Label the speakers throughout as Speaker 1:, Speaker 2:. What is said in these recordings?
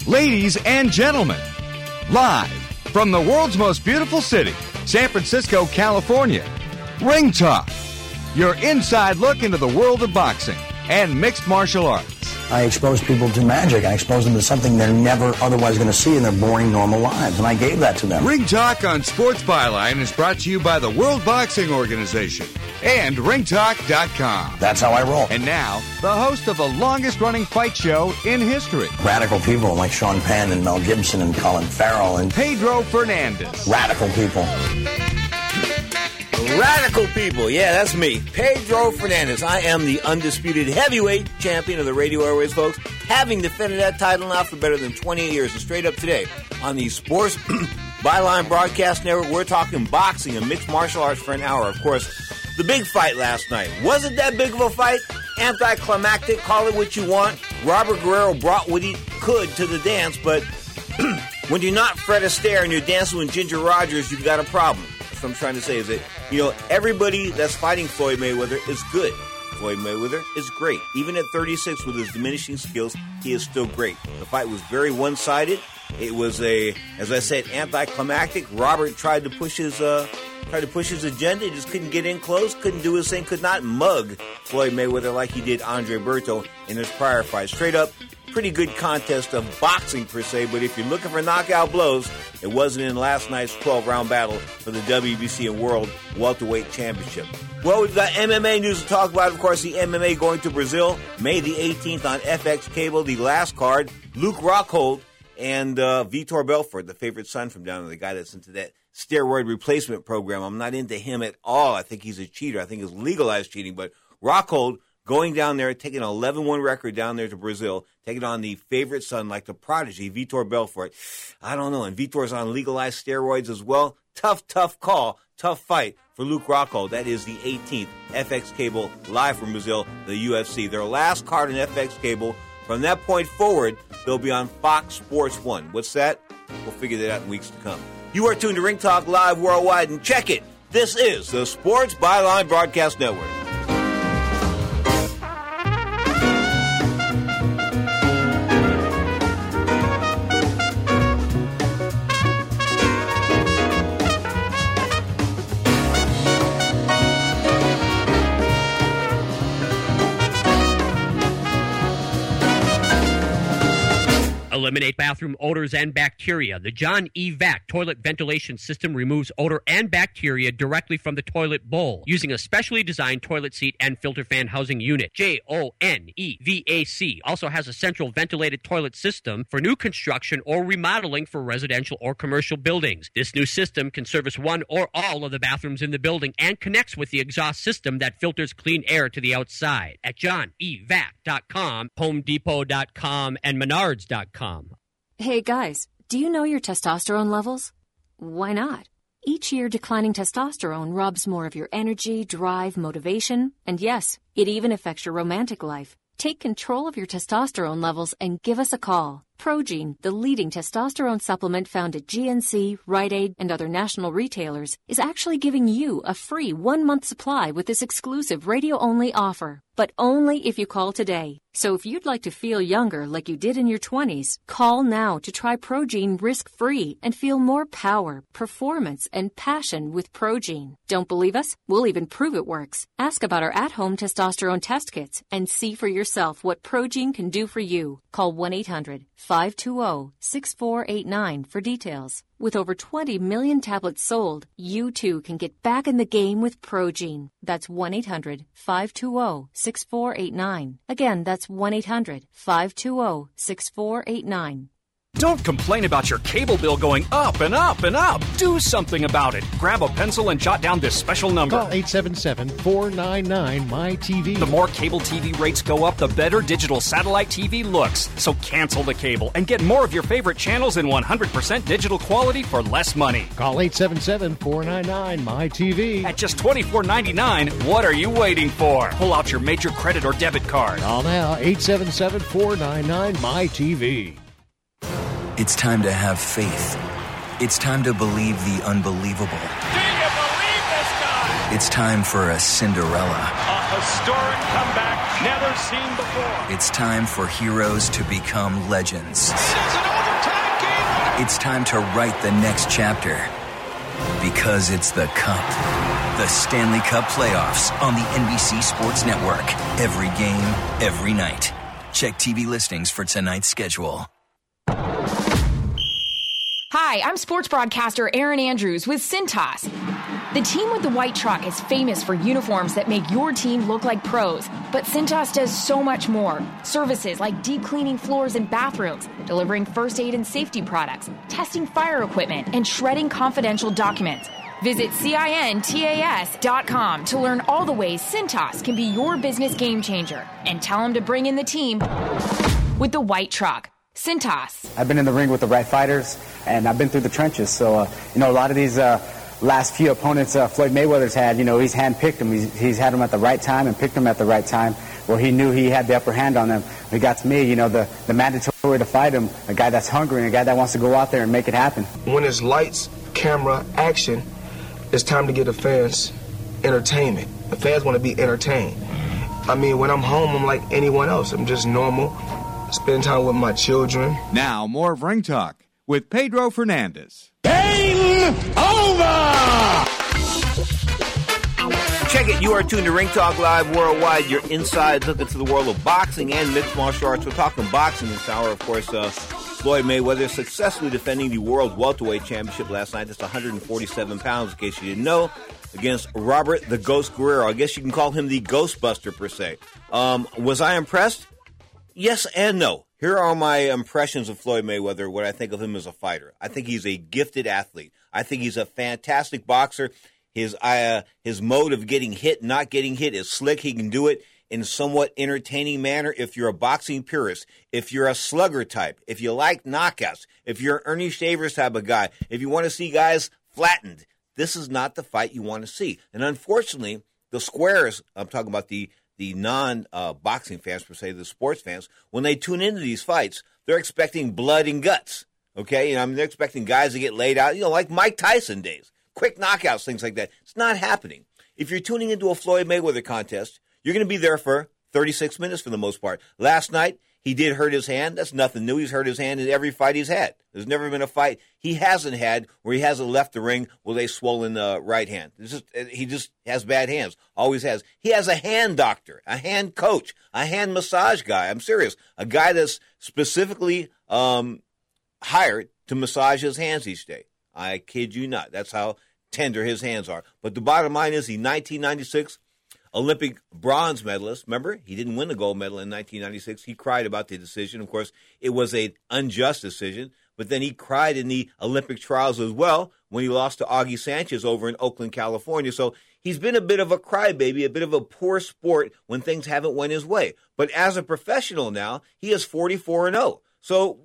Speaker 1: Ladies and gentlemen, live from the world's most beautiful city, San Francisco, California, Ring Talk, your inside look into the world of boxing and mixed martial arts.
Speaker 2: I expose people to magic. I expose them to something they're never otherwise going to see in their boring, normal lives, and I gave that to them.
Speaker 1: Ring Talk on Sports Byline is brought to you by the World Boxing Organization and ringtalk.com.
Speaker 2: That's how I roll.
Speaker 1: And now, the host of the longest-running fight show in history.
Speaker 2: Radical people like Sean Penn and Mel Gibson and Colin Farrell and
Speaker 1: Pedro Fernandez.
Speaker 2: Radical people.
Speaker 3: Radical people, yeah, that's me, Pedro Fernandez. I am the undisputed heavyweight champion of the radio airways, folks, having defended that title now for better than 28 years. And straight up today on the Sports Byline Broadcast Network, we're talking boxing and mixed martial arts for an hour. Of course, the big fight last night. Wasn't that big of a fight? Anticlimactic, call it what you want. Robert Guerrero brought what he could to the dance, but when you're not Fred Astaire and you're dancing with Ginger Rogers, you've got a problem. That's what I'm trying to say is that, everybody that's fighting Floyd Mayweather is good. Floyd Mayweather is great. Even at 36 with his diminishing skills, he is still great. The fight was very one-sided. It was as I said, anticlimactic. Robert tried to push his agenda. He just couldn't get in close, couldn't do his thing, could not mug Floyd Mayweather like he did Andre Berto in his prior fight. Straight up, pretty good contest of boxing per se, but if you're looking for knockout blows, it wasn't in last night's 12-round battle for the WBC and World Welterweight Championship. Well, we've got MMA news to talk about. Of course, the MMA going to Brazil, May the 18th on FX Cable. The last card, Luke Rockhold and Vitor Belfort, the favorite son from down there, the guy that's into that steroid replacement program. I'm not into him at all. I think he's a cheater. I think it's legalized cheating, but Rockhold going down there, taking an 11-1 record down there to Brazil, taking on the favorite son like the prodigy, Vitor Belfort. I don't know, and Vitor's on legalized steroids as well. Tough call, tough fight for Luke Rockhold. That is the 18th, FX Cable, live from Brazil, the UFC. Their last card on FX Cable. From that point forward, they'll be on Fox Sports 1. What's that? We'll figure that out in weeks to come. You are tuned to Ring Talk Live Worldwide, and check it. This is the Sports Byline Broadcast Network.
Speaker 4: Eliminate bathroom odors and bacteria. The John E. Vac toilet ventilation system removes odor and bacteria directly from the toilet bowl using a specially designed toilet seat and filter fan housing unit. JONEVAC also has a central ventilated toilet system for new construction or remodeling for residential or commercial buildings. This new system can service one or all of the bathrooms in the building and connects with the exhaust system that filters clean air to the outside. At JohnEVac.com, HomeDepot.com, and Menards.com.
Speaker 5: Hey guys, do you know your testosterone levels? Why not? Each year, declining testosterone robs more of your energy, drive, motivation, and yes, it even affects your romantic life. Take control of your testosterone levels and give us a call. Progene, the leading testosterone supplement found at GNC, Rite Aid, and other national retailers, is actually giving you a free 1-month supply with this exclusive radio-only offer. But only if you call today. So if you'd like to feel younger like you did in your 20s, call now to try Progene risk-free and feel more power, performance, and passion with Progene. Don't believe us? We'll even prove it works. Ask about our at-home testosterone test kits and see for yourself what Progene can do for you. Call 1-800-520-6489 for details. With over 20 million tablets sold, you too can get back in the game with Progene. That's 1-800-520-6489. Again, that's 1-800-520-6489.
Speaker 6: Don't complain about your cable bill going up and up and up. Do something about it. Grab a pencil and jot down this special number.
Speaker 7: Call 877-499-MY-TV.
Speaker 6: The more cable TV rates go up, the better digital satellite TV looks. So cancel the cable and get more of your favorite channels in 100% digital quality for less money.
Speaker 7: Call 877-499-MY-TV.
Speaker 6: At just $24.99, what are you waiting for? Pull out your major credit or debit card.
Speaker 7: Call now, 877-499-MY-TV.
Speaker 8: It's time to have faith. It's time to believe the unbelievable.
Speaker 9: Do you believe this guy?
Speaker 8: It's time for a Cinderella.
Speaker 9: A historic comeback never seen before.
Speaker 8: It's time for heroes to become legends.
Speaker 9: It is an
Speaker 8: It's time to write the next chapter. Because it's the Cup. The Stanley Cup Playoffs on the NBC Sports Network. Every game, every night. Check TV listings for tonight's schedule.
Speaker 7: Hi, I'm sports broadcaster Erin Andrews with Cintas. The team with the white truck is famous for uniforms that make your team look like pros. But Cintas does so much more. Services like deep cleaning floors and bathrooms, delivering first aid and safety products, testing fire equipment, and shredding confidential documents. Visit CINTAS.com to learn all the ways Cintas can be your business game changer. And tell them to bring in the team with the white truck. Cintas.
Speaker 10: I've been in the ring with the right fighters, and I've been through the trenches. So, a lot of these last few opponents Floyd Mayweather's had, he's handpicked them. He's had them at the right time and picked them at the right time where he knew he had the upper hand on them. When he got to me, the mandatory to fight him, a guy that's hungry and a guy that wants to go out there and make it happen.
Speaker 11: When it's lights, camera, action, it's time to give the fans entertainment. The fans want to be entertained. When I'm home, I'm like anyone else. I'm just normal. Spend time with my children.
Speaker 1: Now, more of Ring Talk with Pedro Fernandez.
Speaker 9: Game over!
Speaker 3: Check it. You are tuned to Ring Talk Live Worldwide, your inside look into the world of boxing and mixed martial arts. We're talking boxing this hour. Of course, Floyd Mayweather successfully defending the World Welterweight Championship last night. That's 147 pounds, in case you didn't know, against Robert the Ghost Guerrero. I guess you can call him the Ghostbuster, per se. Was I impressed? Yes and no. Here are my impressions of Floyd Mayweather, what I think of him as a fighter. I think he's a gifted athlete. I think he's a fantastic boxer. His mode of getting hit, not getting hit is slick. He can do it in a somewhat entertaining manner if you're a boxing purist, if you're a slugger type, if you like knockouts, if you're an Ernie Shavers type of guy, if you want to see guys flattened. This is not the fight you want to see. And unfortunately, the squares, I'm talking about the non-boxing fans, per se, the sports fans, when they tune into these fights, they're expecting blood and guts, okay? They're expecting guys to get laid out, like Mike Tyson days, quick knockouts, things like that. It's not happening. If you're tuning into a Floyd Mayweather contest, you're going to be there for 36 minutes for the most part. Last night, he did hurt his hand. That's nothing new. He's hurt his hand in every fight he's had. There's never been a fight he hasn't had where he hasn't left the ring with a swollen right hand. He just has bad hands. Always has. He has a hand doctor, a hand coach, a hand massage guy. I'm serious. A guy that's specifically hired to massage his hands each day. I kid you not. That's how tender his hands are. But the bottom line is, he 1996 Olympic bronze medalist. Remember, he didn't win the gold medal in 1996. He cried about the decision. Of course, it was an unjust decision. But then he cried in the Olympic trials as well when he lost to Augie Sanchez over in Oakland, California. So he's been a bit of a crybaby, a bit of a poor sport when things haven't went his way. But as a professional now, he is 44-0. So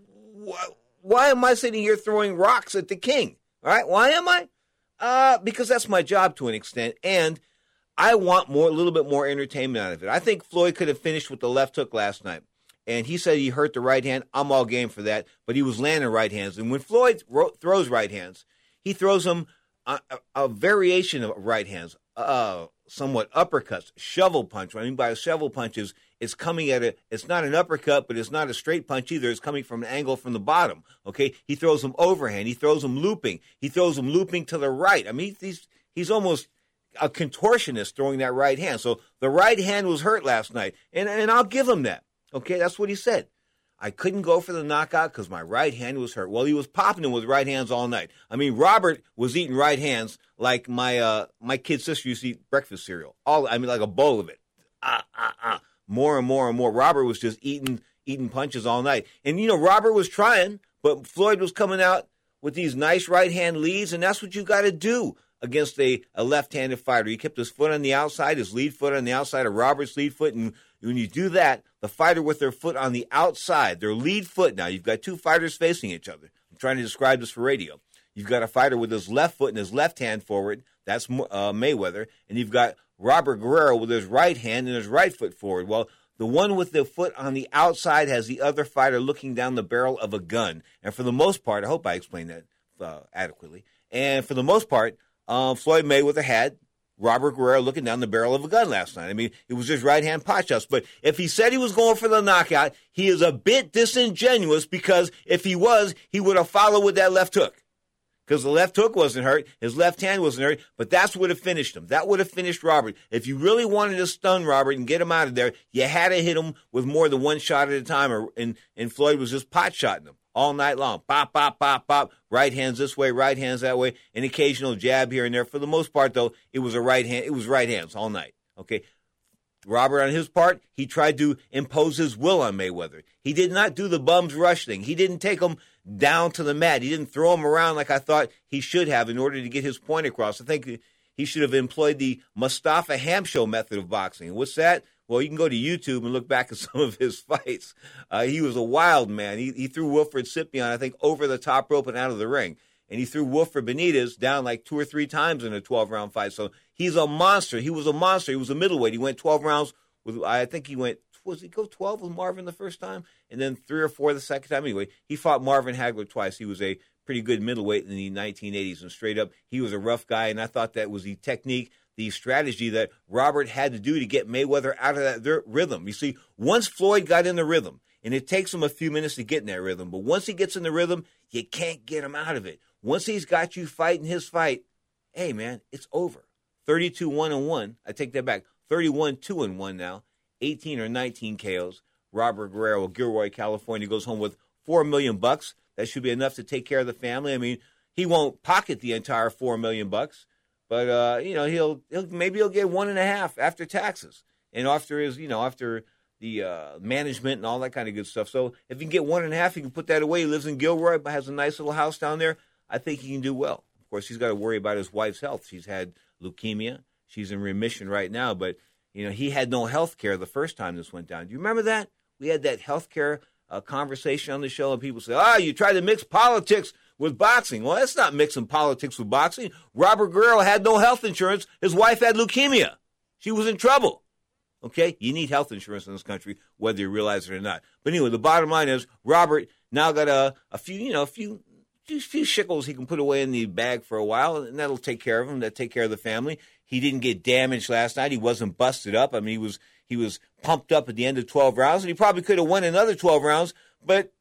Speaker 3: why am I sitting here throwing rocks at the king? All right, why am I? Because that's my job to an extent, and I want a little bit more entertainment out of it. I think Floyd could have finished with the left hook last night. And he said he hurt the right hand. I'm all game for that. But he was landing right hands. And when Floyd throws right hands, he throws them a variation of right hands, somewhat uppercuts, shovel punch. What I mean by a shovel punch is it's coming at it's not an uppercut, but it's not a straight punch either. It's coming from an angle from the bottom. Okay, he throws them overhand. He throws them looping. He throws them looping to the right. I mean, he's almost a contortionist throwing that right hand. So the right hand was hurt last night, and I'll give him that. Okay, that's what he said. I couldn't go for the knockout because my right hand was hurt. Well, he was popping them with right hands all night. I mean, Robert was eating right hands like my kid sister used to eat breakfast cereal. Like a bowl of it. More and more and more. Robert was just eating punches all night. And, Robert was trying, but Floyd was coming out with these nice right hand leads, and that's what you got to do against a left-handed fighter. He kept his foot on the outside, his lead foot on the outside of Robert's lead foot, and when you do that, the fighter with their foot on the outside, their lead foot now, you've got two fighters facing each other. I'm trying to describe this for radio. You've got a fighter with his left foot and his left hand forward. That's Mayweather. And you've got Robert Guerrero with his right hand and his right foot forward. Well, the one with the foot on the outside has the other fighter looking down the barrel of a gun. And for the most part, I hope I explained that adequately. And for the most part, Floyd Mayweather had Robert Guerrero looking down the barrel of a gun last night. I mean, it was just right-hand pot shots. But if he said he was going for the knockout, he is a bit disingenuous, because if he was, he would have followed with that left hook. Because the left hook wasn't hurt, his left hand wasn't hurt, but that's what would have finished him. That would have finished Robert. If you really wanted to stun Robert and get him out of there, you had to hit him with more than one shot at a time, and Floyd was just pot-shotting him all night long. Pop, pop, pop, pop, right hands this way, right hands that way, an occasional jab here and there. For the most part, though, it was right hands all night, okay? Robert, on his part, he tried to impose his will on Mayweather. He did not do the bums rush thing. He didn't take him down to the mat. He didn't throw him around like I thought he should have in order to get his point across. I think he should have employed the Mustafa Hamsho method of boxing. And what's that? Well, you can go to YouTube and look back at some of his fights. He was a wild man. He threw Wilfred Scipion, I think, over the top rope and out of the ring. And he threw Wilfred Benitez down like 2 or 3 times in a 12-round fight. So he's a monster. He was a monster. He was a middleweight. He went 12 rounds with, I think he went, was he go 12 with Marvin the first time? And then 3 or 4 the second time? Anyway, he fought Marvin Hagler twice. He was a pretty good middleweight in the 1980s. And straight up, he was a rough guy. And I thought that was the technique, the strategy that Robert had to do to get Mayweather out of that rhythm. You see, once Floyd got in the rhythm, and it takes him a few minutes to get in that rhythm, but once he gets in the rhythm, you can't get him out of it. Once he's got you fighting his fight, hey, man, it's over. 32-1-1. I take that back. 31-2-1 now. 18 or 19 KOs. Robert Guerrero of Gilroy, California, goes home with $4 million. That should be enough to take care of the family. I mean, he won't pocket the entire $4 million, but he'll maybe he'll get 1.5 after taxes and after his after the management and all that kind of good stuff. So if he can get 1.5, he can put that away. He lives in Gilroy, but has a nice little house down there. I think he can do well. Of course, he's got to worry about his wife's health. She's had leukemia. She's in remission right now, but he had no health care the first time this went down. Do you remember that? We had that health care conversation on the show, and people say, you tried to mix politics with boxing. Well, that's not mixing politics with boxing. Robert Guerrero had no health insurance. His wife had leukemia. She was in trouble. Okay? You need health insurance in this country, whether you realize it or not. But anyway, the bottom line is Robert now got a few shekels he can put away in the bag for a while, and that'll take care of him. That'll take care of the family. He didn't get damaged last night. He wasn't busted up. I mean, he was pumped up at the end of 12 rounds, and he probably could have won another 12 rounds. But,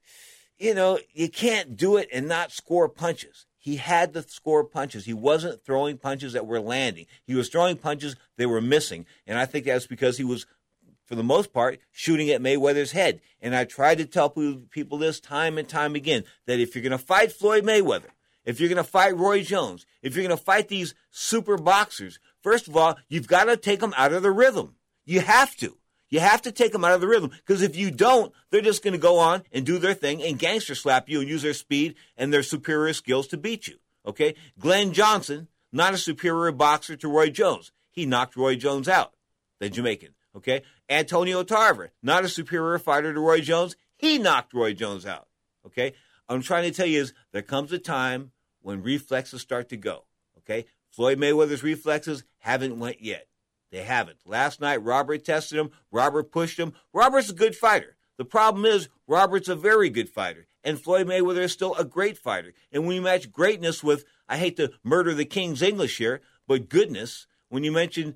Speaker 3: you can't do it and not score punches. He had to score punches. He wasn't throwing punches that were landing. He was throwing punches they were missing. And I think that's because he was, for the most part, shooting at Mayweather's head. And I tried to tell people this time and time again, that if you're going to fight Floyd Mayweather, if you're going to fight Roy Jones, if you're going to fight these super boxers, first of all, you've got to take them out of the rhythm. You have to. You have to take them out of the rhythm, because if you don't, they're just going to go on and do their thing and gangster slap you and use their speed and their superior skills to beat you. Okay? Glenn Johnson, not a superior boxer to Roy Jones. He knocked Roy Jones out, the Jamaican. Okay? Antonio Tarver, not a superior fighter to Roy Jones. He knocked Roy Jones out. Okay? What I'm trying to tell you is there comes a time when reflexes start to go. Okay? Floyd Mayweather's reflexes haven't went yet. They haven't. Last night, Robert tested him. Robert pushed him. Robert's a good fighter. The problem is, Robert's a very good fighter. And Floyd Mayweather is still a great fighter. And when you match greatness with, I hate to murder the King's English here, but goodness, when you mention,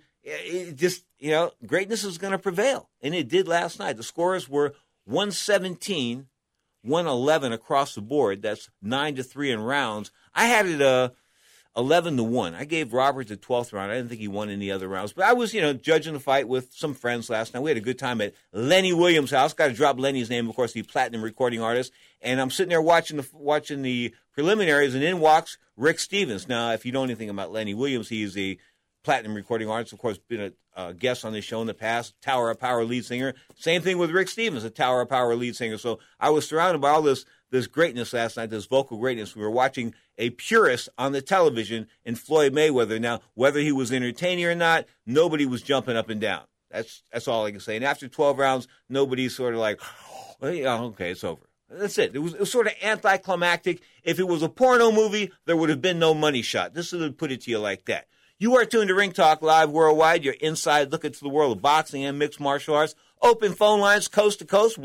Speaker 3: greatness is going to prevail. And it did last night. The scores were 117, 111 across the board. That's 9-3 in rounds. I had it 11-1. I gave Robert the 12th round. I didn't think he won any other rounds. But I was, judging the fight with some friends last night. We had a good time at Lenny Williams' house. Got to drop Lenny's name, of course, the platinum recording artist. And I'm sitting there watching the preliminaries, and in walks Rick Stevens. Now, if you know anything about Lenny Williams, he's a platinum recording artist. Of course, been a guest on this show in the past. Tower of Power lead singer. Same thing with Rick Stevens, a Tower of Power lead singer. So I was surrounded by all this greatness last night, this vocal greatness. We were watching a purist on the television in Floyd Mayweather. Now, whether he was entertaining or not, nobody was jumping up and down. That's all I can say. And after 12 rounds, nobody's sort of like, okay, it's over. That's it. It was sort of anticlimactic. If it was a porno movie, there would have been no money shot. This would put it to you like that. You are tuned to Ring Talk Live Worldwide, your inside look into the world of boxing and mixed martial arts. Open phone lines coast to coast,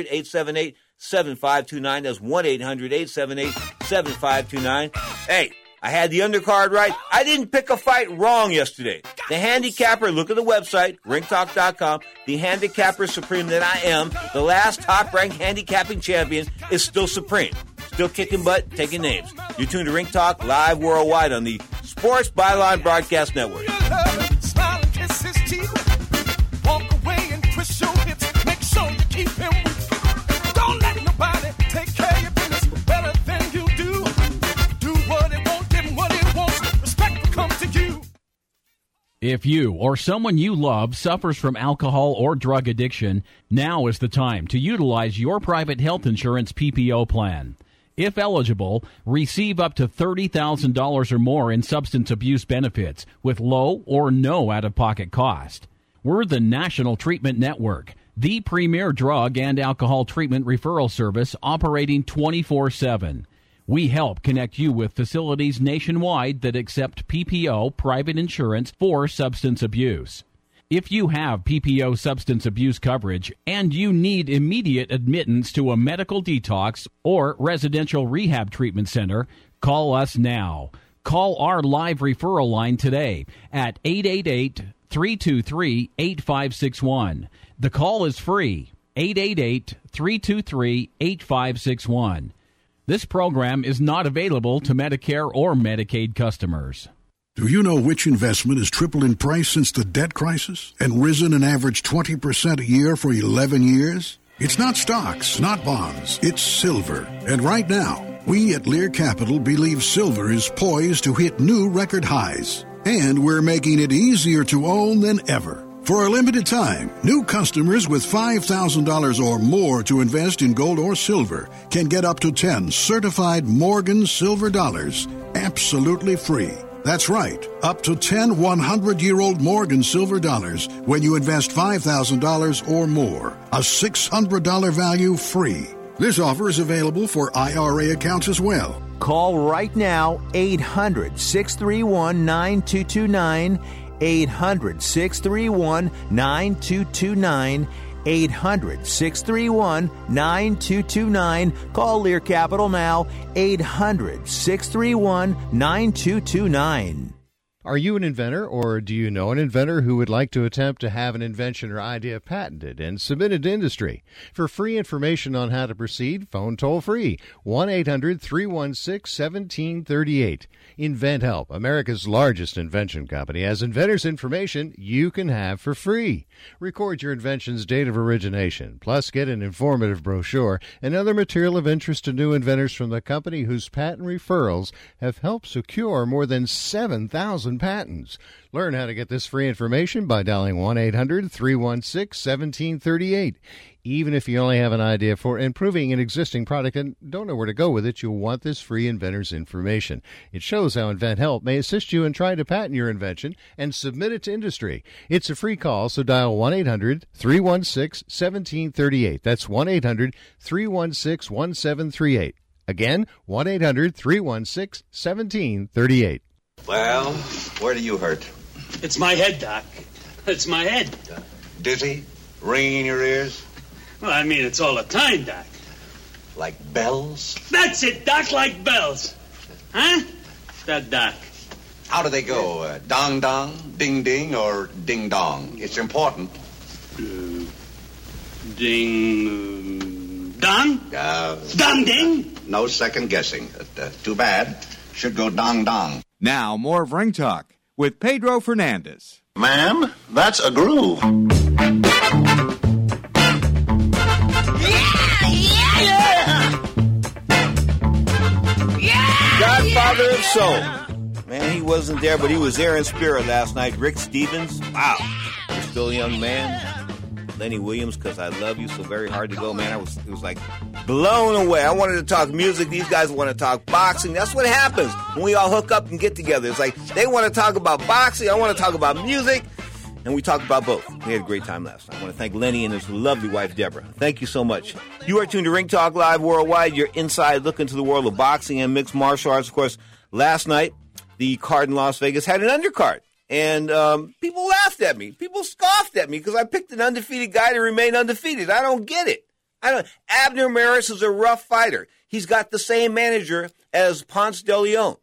Speaker 3: 1-800-878-7529. That's 1-800-878-7529. Hey, I had the undercard right. I didn't pick a fight wrong yesterday. The handicapper, look at the website, ringtalk.com. The handicapper supreme that I am, the last top-ranked handicapping champion, is still supreme. Still kicking butt, taking names. You're tuned to Ring Talk live worldwide on the Sports Byline Broadcast Network.
Speaker 12: Smile and kiss his teeth. Walk away and twist your hips. Make sure you keep him. Don't let nobody take care of your business better than you do. Do what it won't, give him what it wants. Respect will come to you.
Speaker 13: If you or someone you love suffers from alcohol or drug addiction, now is the time to utilize your private health insurance PPO plan. If eligible, receive up to $30,000 or more in substance abuse benefits with low or no out-of-pocket cost. We're the National Treatment Network, the premier drug and alcohol treatment referral service operating 24/7. We help connect you with facilities nationwide that accept PPO private insurance for substance abuse. If you have PPO substance abuse coverage and you need immediate admittance to a medical detox or residential rehab treatment center, call us now. Call our live referral line today at 888-323-8561. The call is free, 888-323-8561. This program is not available to Medicare or Medicaid customers.
Speaker 14: Do you know which investment has tripled in price since the debt crisis and risen an average 20% a year for 11 years? It's not stocks, not bonds, it's silver. And right now, we at Lear Capital believe silver is poised to hit new record highs. And we're making it easier to own than ever. For a limited time, new customers with $5,000 or more to invest in gold or silver can get up to 10 certified Morgan silver dollars absolutely free. That's right, up to 10 100-year-old Morgan silver dollars when you invest $5,000 or more. A $600 value free. This offer is available for IRA accounts as well.
Speaker 15: Call right now, 800-631-9229, 800-631-9229, 800-631-9229. Call Lear Capital now, 800-631-9229.
Speaker 16: Are you an inventor, or do you know an inventor who would like to attempt to have an invention or idea patented and submitted to industry? For free information on how to proceed, phone toll-free, 1-800-316-1738. InventHelp, America's largest invention company, has inventors' information you can have for free. Record your invention's date of origination, plus get an informative brochure and other material of interest to new inventors from the company whose patent referrals have helped secure more than 7,000 patents. Learn how to get this free information by dialing 1-800-316-1738. Even if you only have an idea for improving an existing product and don't know where to go with it, you'll want this free inventor's information. It shows how InventHelp may assist you in trying to patent your invention and submit it to industry. It's a free call, so dial 1-800-316-1738. That's 1-800-316-1738. Again, 1-800-316-1738.
Speaker 17: Well, where do you hurt?
Speaker 18: It's my head, Doc. It's my head.
Speaker 17: Dizzy? Ringing in your ears?
Speaker 18: Well, I mean, it's all the time, Doc.
Speaker 17: Like bells?
Speaker 18: That's it, Doc, like bells. Huh? That Doc.
Speaker 17: How do they go? Dong dong, ding ding, or ding dong? It's important.
Speaker 18: Ding dong? Dong ding?
Speaker 17: No second guessing. Too bad. Should go dong dong.
Speaker 1: Now, more of Ring Talk with Pedro Fernandez.
Speaker 9: Ma'am, that's a groove.
Speaker 3: Godfather of Soul. Man, he wasn't there, but he was there in spirit last night. Rick Stevens, wow. You're still a young man. Lenny Williams, Because I Love You, So Very Hard to Go. Man, it was like blown away. I wanted to talk music. These guys want to talk boxing. That's what happens when we all hook up and get together. It's like they want to talk about boxing. I want to talk about music. And we talked about both. We had a great time last night. I want to thank Lenny and his lovely wife, Deborah. Thank you so much. You are tuned to Ring Talk Live Worldwide, your inside look into the world of boxing and mixed martial arts. Of course, last night, the card in Las Vegas had an undercard. And people laughed at me. People scoffed at me because I picked an undefeated guy to remain undefeated. I don't get it. Abner Maris is a rough fighter. He's got the same manager as Ponce de Leon.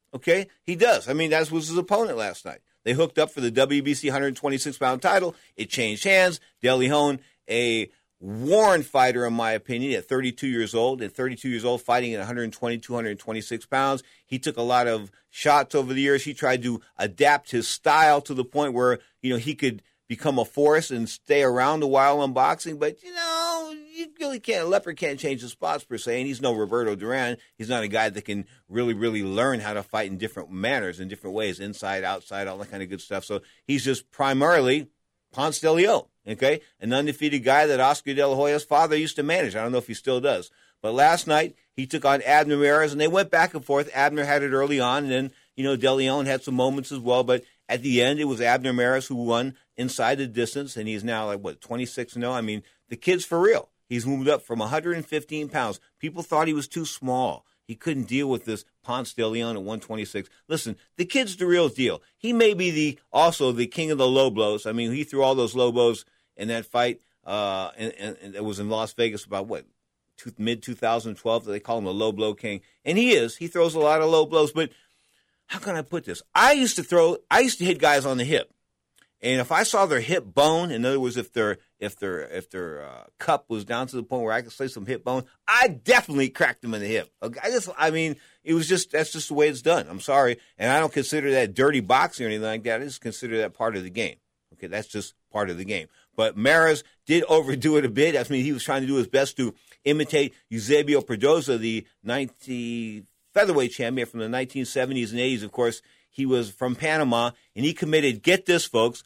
Speaker 3: Okay? He does. I mean, that was his opponent last night. They hooked up for the WBC 126-pound title. It changed hands. De Leon, a worn fighter, in my opinion, at 32 years old. At 32 years old, fighting at 120, 226 pounds. He took a lot of shots over the years. He tried to adapt his style to the point where, he could become a force and stay around a while in boxing. But, you really can't. A leopard can't change the spots, per se, and he's no Roberto Duran. He's not a guy that can really, really learn how to fight in different manners, in different ways, inside, outside, all that kind of good stuff. So he's just primarily Ponce de Leon, okay? An undefeated guy that Oscar De La Hoya's father used to manage. I don't know if he still does. But last night, he took on Abner Mares, and they went back and forth. Abner had it early on, and then, De Leon had some moments as well. But at the end, it was Abner Mares who won inside the distance, and he's now, 26-0? I mean, the kid's for real. He's moved up from 115 pounds. People thought he was too small. He couldn't deal with this Ponce de Leon at 126. Listen, the kid's the real deal. He may be also the king of the low blows. I mean, he threw all those low blows in that fight, and it was in Las Vegas about, mid-2012. They call him the low blow king. And he is. He throws a lot of low blows. But how can I put this? I used to hit guys on the hip. And if I saw their hip bone, in other words, if their cup was down to the point where I could say some hip bone, I definitely cracked them in the hip. That's just the way it's done. I'm sorry. And I don't consider that dirty boxing or anything like that. I just consider that part of the game. Okay, that's just part of the game. But Mares did overdo it a bit. I mean, he was trying to do his best to imitate Eusebio Pedrosa, the 90 featherweight champion from the 1970s and 80s, of course. He was from Panama, and he committed, get this, folks,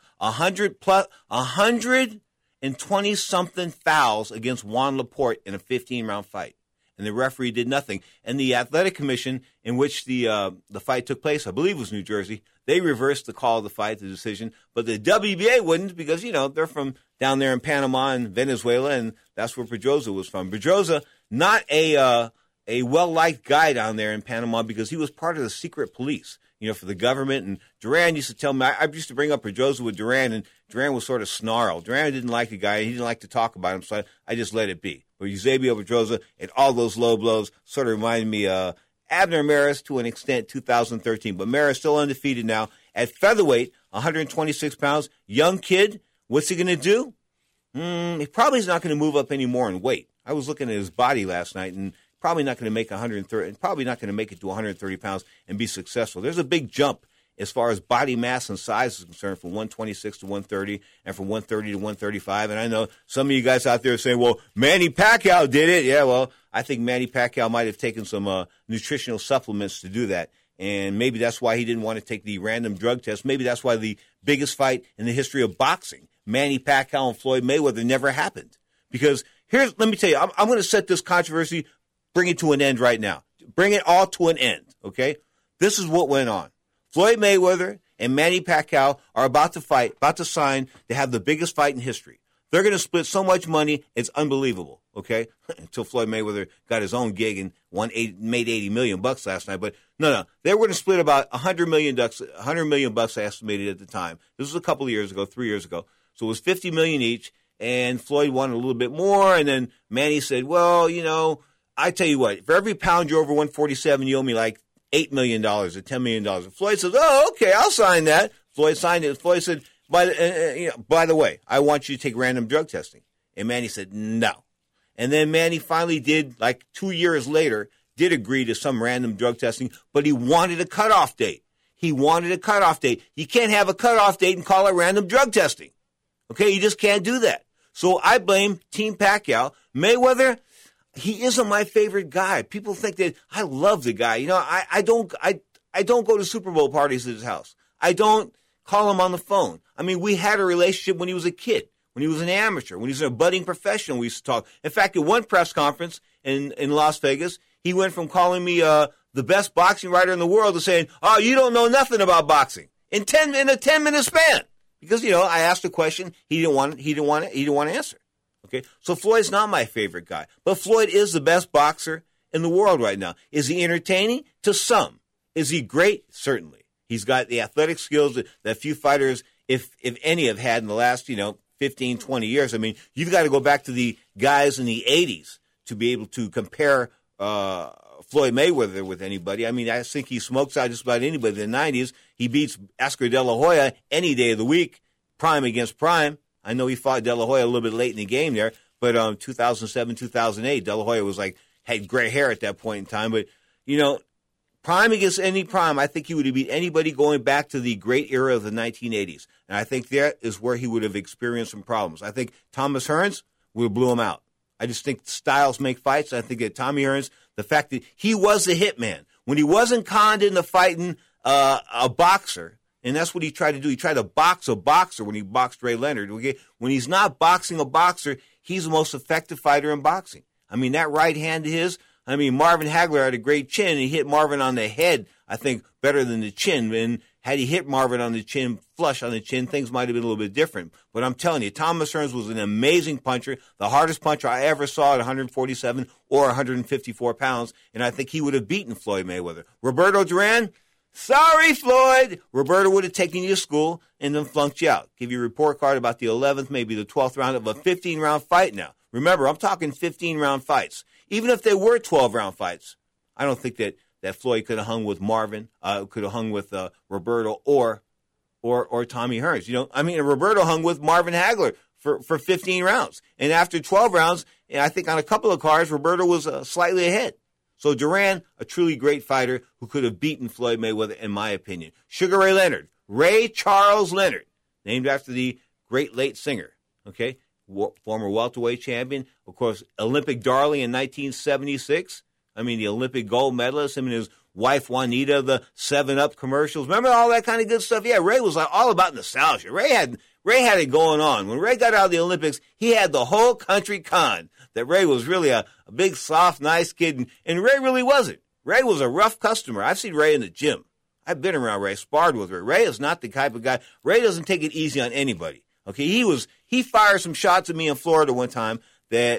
Speaker 3: 120-something fouls against Juan Laporte in a 15-round fight. And the referee did nothing. And the athletic commission in which the fight took place, I believe it was New Jersey, they reversed the call of the fight, the decision. But the WBA wouldn't because, they're from down there in Panama and Venezuela, and that's where Pedrosa was from. Pedrosa, not a well-liked guy down there in Panama because he was part of the secret police. For the government. And Duran used to tell me, I used to bring up Pedrosa with Duran, and Duran was sort of snarled. Duran didn't like the guy. He didn't like to talk about him, so I just let it be. But Eusebio Pedrosa and all those low blows sort of reminded me of Abner Mares to an extent, 2013. But Mares still undefeated now. At featherweight, 126 pounds, young kid, what's he going to do? He probably is not going to move up any more in weight. I was looking at his body last night, and probably not going to make 130, probably not going to make it to 130 pounds and be successful. There's a big jump as far as body mass and size is concerned from 126 to 130 and from 130 to 135. And I know some of you guys out there are saying, well, Manny Pacquiao did it. Yeah, well, I think Manny Pacquiao might have taken some nutritional supplements to do that. And maybe that's why he didn't want to take the random drug test. Maybe that's why the biggest fight in the history of boxing, Manny Pacquiao and Floyd Mayweather, never happened. Because let me tell you, I'm going to set this controversy, bring it to an end right now. Bring it all to an end, okay? This is what went on. Floyd Mayweather and Manny Pacquiao are about to sign to have the biggest fight in history. They're going to split so much money, it's unbelievable, okay? Until Floyd Mayweather got his own gig and made $80 million last night. But no, they were going to split about $100 million estimated at the time. This was a couple of years ago, 3 years ago. So it was $50 million each, and Floyd wanted a little bit more, and then Manny said, well, I tell you what, for every pound you're over 147, you owe me like $8 million or $10 million. And Floyd says, oh, okay, I'll sign that. Floyd signed it. Floyd said, by the way, I want you to take random drug testing. And Manny said, no. And then Manny finally did, like 2 years later, did agree to some random drug testing, but he wanted a cutoff date. You can't have a cutoff date and call it random drug testing. Okay, you just can't do that. So I blame Team Pacquiao. Mayweather, he isn't my favorite guy. People think that I love the guy. I don't go to Super Bowl parties at his house. I don't call him on the phone. I mean, we had a relationship when he was a kid, when he was an amateur, when he was a budding professional. We used to talk. In fact, at one press conference in Las Vegas, he went from calling me the best boxing writer in the world to saying, "Oh, you don't know nothing about boxing." In a 10-minute span, because I asked a question, he didn't want to answer. Okay, so Floyd's not my favorite guy, but Floyd is the best boxer in the world right now. Is he entertaining? To some. Is he great? Certainly. He's got the athletic skills that few fighters, if any, have had in the last 15, 20 years. I mean, you've got to go back to the guys in the 80s to be able to compare Floyd Mayweather with anybody. I mean, I think he smokes out just about anybody in the 90s. He beats Oscar De La Hoya any day of the week, prime against prime. I know he fought De La Hoya a little bit late in the game there, but 2007, 2008, De La Hoya was had gray hair at that point in time. But, prime against any prime, I think he would have beat anybody going back to the great era of the 1980s. And I think that is where he would have experienced some problems. I think Thomas Hearns would have blew him out. I just think styles make fights. I think that Tommy Hearns, the fact that he was the hitman, when he wasn't conned into fighting a boxer, and that's what he tried to do. He tried to box a boxer when he boxed Ray Leonard. Okay? When he's not boxing a boxer, he's the most effective fighter in boxing. I mean, that right hand of his, Marvin Hagler had a great chin, and he hit Marvin on the head, I think, better than the chin. And had he hit Marvin on the chin, flush on the chin, things might have been a little bit different. But I'm telling you, Thomas Hearns was an amazing puncher, the hardest puncher I ever saw at 147 or 154 pounds, and I think he would have beaten Floyd Mayweather. Roberto Duran, sorry, Floyd. Roberto would have taken you to school and then flunked you out. Give you a report card about the 11th, maybe the 12th round of a 15-round fight now. Remember, I'm talking 15-round fights. Even if they were 12-round fights, I don't think that Floyd could have hung with Marvin, could have hung with Roberto or Tommy Hearns. Roberto hung with Marvin Hagler for 15 rounds. And after 12 rounds, I think on a couple of cards, Roberto was slightly ahead. So Duran, a truly great fighter who could have beaten Floyd Mayweather, in my opinion. Sugar Ray Leonard, Ray Charles Leonard, named after the great late singer, okay? Former welterweight champion, of course, Olympic darling in 1976. The Olympic gold medalist, him and his wife Juanita, the 7-Up commercials. Remember all that kind of good stuff? Yeah, Ray was all about nostalgia. Ray had it going on. When Ray got out of the Olympics, he had the whole country conned that Ray was really a big, soft, nice kid. And Ray really wasn't. Ray was a rough customer. I've seen Ray in the gym. I've been around Ray, sparred with Ray. Ray is not the type of guy. Ray doesn't take it easy on anybody. Okay, he fired some shots at me in Florida one time that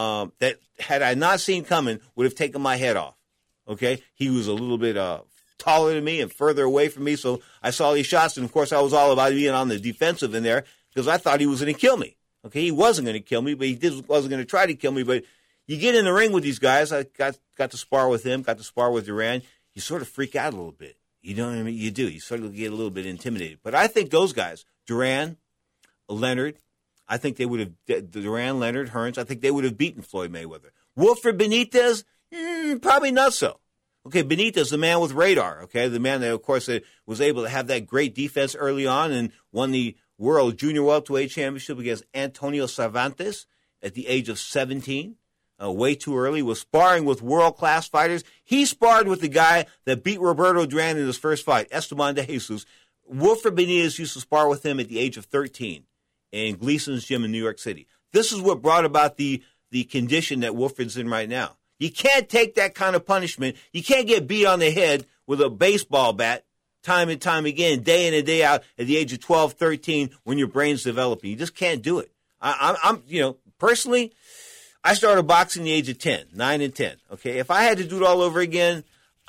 Speaker 3: had I not seen coming would have taken my head off. Okay, he was a little bit taller than me and further away from me, so I saw these shots, and of course I was all about being on the defensive in there because I thought he was going to kill me. Okay, he wasn't going to kill me, but wasn't going to try to kill me. But you get in the ring with these guys. I got to spar with him, got to spar with Duran. You sort of freak out a little bit. You know what I mean? You do. You sort of get a little bit intimidated. But I think those guys, Duran, Leonard, I think they would have, Duran, Leonard, Hearns, I think they would have beaten Floyd Mayweather. Wilfred Benitez, probably not so. Okay, Benitez, the man with radar, okay, the man that, of course, was able to have that great defense early on and won the World Junior Welterweight Championship against Antonio Cervantes at the age of 17. Way too early, was sparring with world-class fighters. He sparred with the guy that beat Roberto Duran in his first fight, Esteban de Jesus. Wilfred Benitez used to spar with him at the age of 13 in Gleason's gym in New York City. This is what brought about the condition that Wilfred's in right now. You can't take that kind of punishment. You can't get beat on the head with a baseball bat time and time again, day in and day out at the age of 12, 13 when your brain's developing. You just can't do it. I'm personally, I started boxing at the age of 10, 9 and 10. Okay, if I had to do it all over again,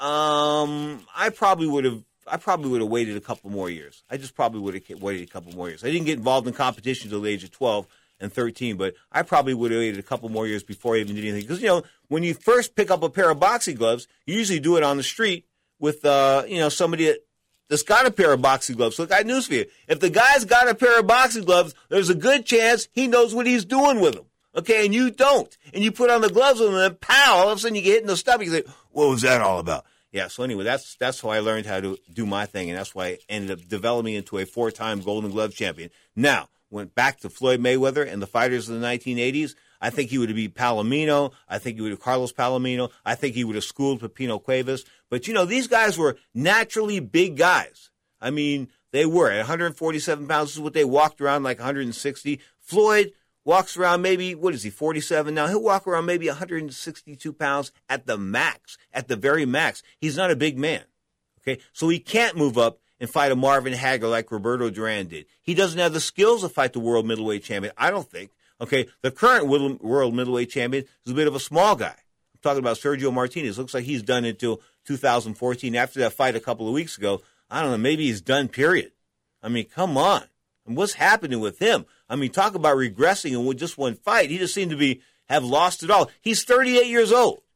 Speaker 3: I probably would have waited a couple more years. I just probably would have waited a couple more years. I didn't get involved in competition until the age of 12 and 13, but I probably would have waited a couple more years before I even did anything. Because, when you first pick up a pair of boxing gloves, you usually do it on the street with, somebody that's got a pair of boxing gloves. So I got news for you. If the guy's got a pair of boxing gloves, there's a good chance he knows what he's doing with them. Okay, and you don't. And you put on the gloves on them, and pow, all of a sudden you get hit in the stomach. You say, what was that all about? Yeah, so anyway, that's how I learned how to do my thing, and that's why I ended up developing into a 4-time Golden Glove champion. Now, went back to Floyd Mayweather and the fighters of the 1980s. I think he would have beat Palomino. I think he would have Carlos Palomino. I think he would have schooled Pepino Cuevas. But, these guys were naturally big guys. I mean, they were. At 147 pounds, this is what they walked around, like 160. Floyd walks around maybe, 47 now? He'll walk around maybe 162 pounds at the max, at the very max. He's not a big man, okay? So he can't move up and fight a Marvin Hagler like Roberto Duran did. He doesn't have the skills to fight the world middleweight champion, I don't think, okay? The current world middleweight champion is a bit of a small guy. I'm talking about Sergio Martinez. Looks like he's done until 2014. After that fight a couple of weeks ago, I don't know, maybe he's done, period. I mean, come on. And what's happening with him? I mean, talk about regressing in just one fight. He just seemed to have lost it all. He's 38 years old.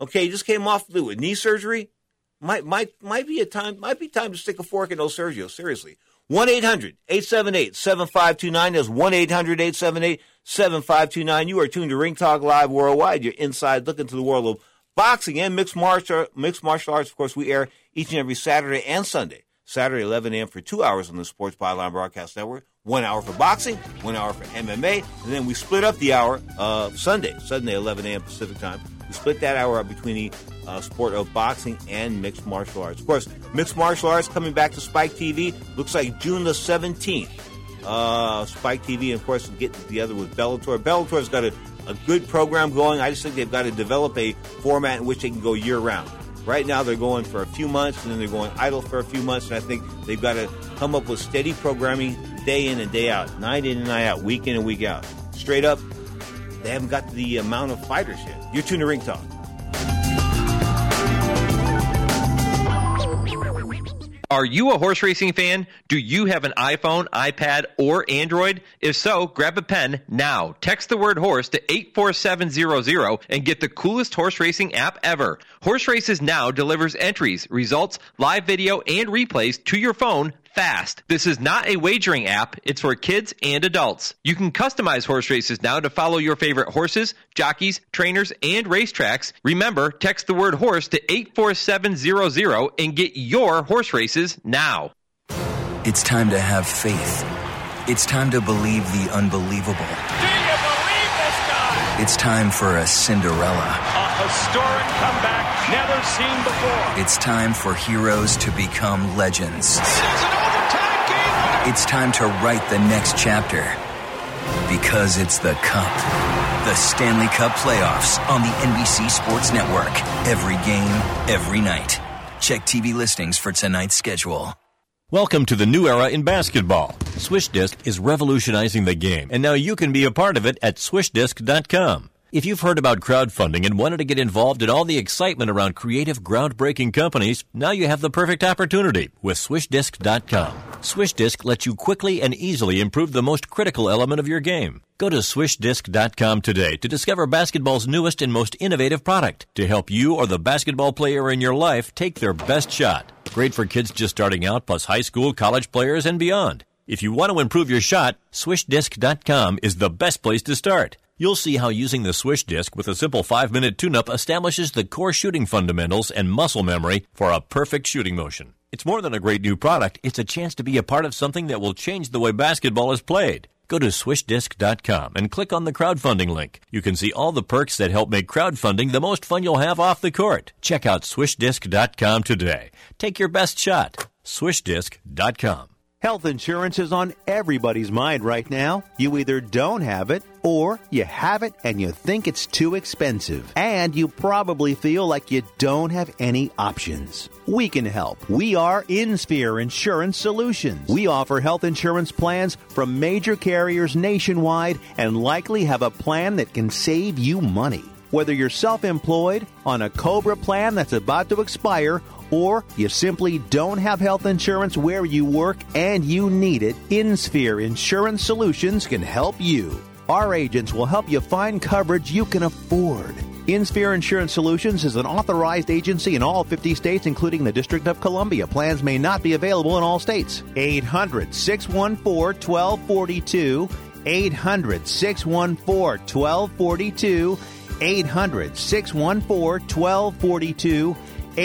Speaker 3: Okay, just came off with knee surgery. Might be time to stick a fork in those Sergio. Seriously. 1-800-878-7529. That's 1-800-878-7529. You are tuned to Ring Talk Live Worldwide. Your inside look into the world of boxing and mixed martial arts. Of course, we air each and every Saturday and Sunday. Saturday, 11 a.m. for 2 hours on the Sports Byline Broadcast Network. 1 hour for boxing, 1 hour for MMA, and then we split up the hour Sunday, 11 a.m. Pacific time. We split that hour up between the sport of boxing and mixed martial arts. Of course, mixed martial arts coming back to Spike TV. Looks like June the 17th. Spike TV, of course, getting together with Bellator. Bellator's got a good program going. I just think they've got to develop a format in which they can go year-round. Right now, they're going for a few months, and then they're going idle for a few months, and I think they've got to come up with steady programming day in and day out, night in and night out, week in and week out. Straight up, they haven't got the amount of fighters yet. You're tuned to Ring Talk.
Speaker 19: Are you a horse racing fan? Do you have an iPhone, iPad, or Android? If so, grab a pen now. Text the word horse to 84700 and get the coolest horse racing app ever. Horse Races Now delivers entries, results, live video, and replays to your phone fast. This is not a wagering app. It's for kids and adults. You can customize Horse Races Now to follow your favorite horses, jockeys, trainers, and racetracks. Remember, text the word horse to 84700 and get your horse races now.
Speaker 8: It's time to have faith. It's time to believe the unbelievable.
Speaker 12: Do you believe this guy?
Speaker 8: It's time for a Cinderella.
Speaker 12: A historic comeback never seen before.
Speaker 8: It's time for heroes to become legends. It's time to write the next chapter. Because it's the Cup. The Stanley Cup Playoffs on the NBC Sports Network. Every game, every night. Check TV listings for tonight's schedule.
Speaker 20: Welcome to the new era in basketball. Swish Disc is revolutionizing the game, and now you can be a part of it at SwishDisc.com. If you've heard about crowdfunding and wanted to get involved in all the excitement around creative, groundbreaking companies, now you have the perfect opportunity with SwishDisc.com. SwishDisc lets you quickly and easily improve the most critical element of your game. Go to SwishDisc.com today to discover basketball's newest and most innovative product to help you or the basketball player in your life take their best shot. Great for kids just starting out, plus high school, college players, and beyond. If you want to improve your shot, SwishDisc.com is the best place to start. You'll see how using the Swish Disc with a simple 5-minute tune-up establishes the core shooting fundamentals and muscle memory for a perfect shooting motion. It's more than a great new product. It's a chance to be a part of something that will change the way basketball is played. Go to SwishDisc.com and click on the crowdfunding link. You can see all the perks that help make crowdfunding the most fun you'll have off the court. Check out SwishDisc.com today. Take your best shot. SwishDisc.com.
Speaker 15: Health insurance is on everybody's mind right now. You either don't have it, or you have it and you think it's too expensive. And you probably feel like you don't have any options. We can help. We are InSphere Insurance Solutions. We offer health insurance plans from major carriers nationwide and likely have a plan that can save you money. Whether you're self-employed, on a COBRA plan that's about to expire, or you simply don't have health insurance where you work and you need it, InSphere Insurance Solutions can help you. Our agents will help you find coverage you can afford. InSphere Insurance Solutions is an authorized agency in all 50 states, including the District of Columbia. Plans may not be available in all states. 800-614-1242. 800-614-1242. 800-614-1242.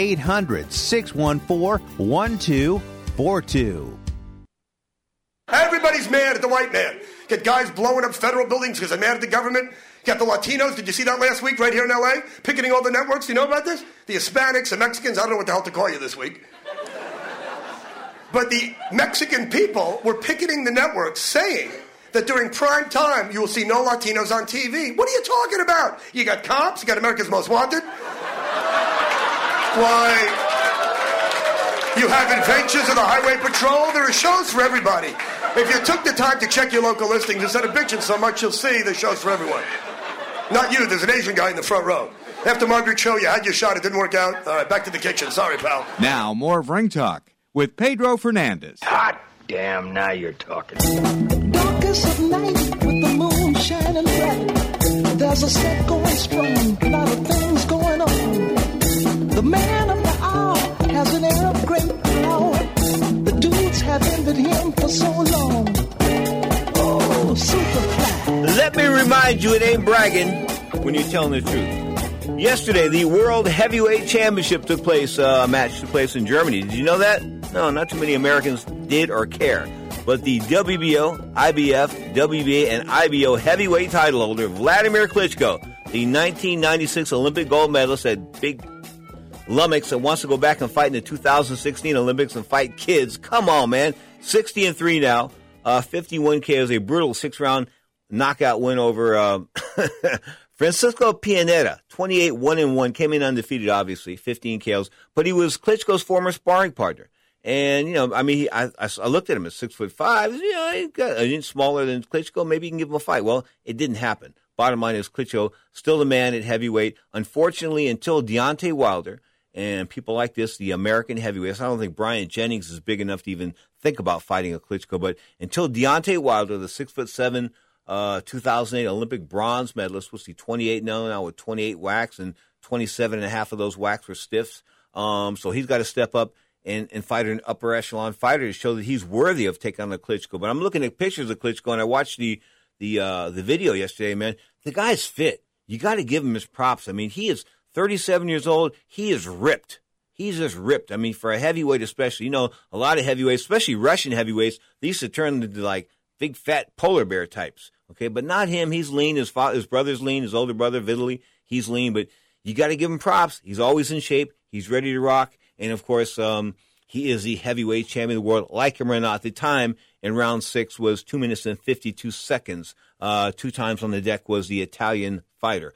Speaker 15: 800-614-1242.
Speaker 21: Everybody's mad at the white man. Get guys blowing up federal buildings because they're mad at the government. Got the Latinos, did you see that last week right here in L.A.? Picketing all the networks, you know about this? The Hispanics, the Mexicans, I don't know what the hell to call you this week. But the Mexican people were picketing the networks saying that during prime time you will see no Latinos on TV. What are you talking about? You got cops, you got America's Most Wanted. Why, you have Adventures of the Highway Patrol. There are shows for everybody. If you took the time to check your local listings instead of bitching so much, you'll see there's shows for everyone. Not you, there's an Asian guy in the front row. After Margaret Cho, you had your shot, it didn't work out. All right, back to the kitchen. Sorry, pal.
Speaker 1: Now, more of Ring Talk with Pedro Fernandez.
Speaker 22: Hot damn, now you're talking.
Speaker 12: Darkest of night with the moon shining bright. There's a set going strong, a lot of things going on.
Speaker 3: remind you, it ain't bragging when you're telling the truth. Yesterday, the World Heavyweight Championship took place, match took place in Germany. Did you know that? No, not too many Americans did or care. But the WBO, IBF, WBA, and IBO heavyweight title holder, Vladimir Klitschko, the 1996 Olympic gold medalist at Big Lummox, that wants to go back and fight in the 2016 Olympics and fight kids. Come on, man. 60-3 now. 51 KOs, a brutal 6-round knockout win over Francisco Pianeta. 28-1-1, came in undefeated, obviously, 15 KOs. But he was Klitschko's former sparring partner. And, you know, I mean, I looked at him at 6'5". You know, he got an inch smaller than Klitschko. Maybe he can give him a fight. Well, it didn't happen. Bottom line is Klitschko still the man at heavyweight. Unfortunately, until Deontay Wilder and people like this, the American heavyweights, I don't think Brian Jennings is big enough to even think about fighting a Klitschko. But until Deontay Wilder, the 6'7", 2008 Olympic bronze medalist, was he 28 now with 28 whacks, and 27.5 of those whacks were stiffs. So he's got to step up and fight an upper echelon fighter to show that he's worthy of taking on the Klitschko. But I'm looking at pictures of Klitschko, and I watched the video yesterday, man. The guy's fit. You got to give him his props. I mean, he is 37 years old. He is ripped. He's just ripped. I mean, for a heavyweight especially, you know, a lot of heavyweights, especially Russian heavyweights, they used to turn into like big fat polar bear types. Okay, but not him. He's lean. His brother's lean. His older brother, Vitaly, he's lean. But you got to give him props. He's always in shape. He's ready to rock. And, of course, he is the heavyweight champion of the world. Like him or not, the time in round 6 was 2 minutes and 52 seconds. 2 times on the deck was the Italian fighter.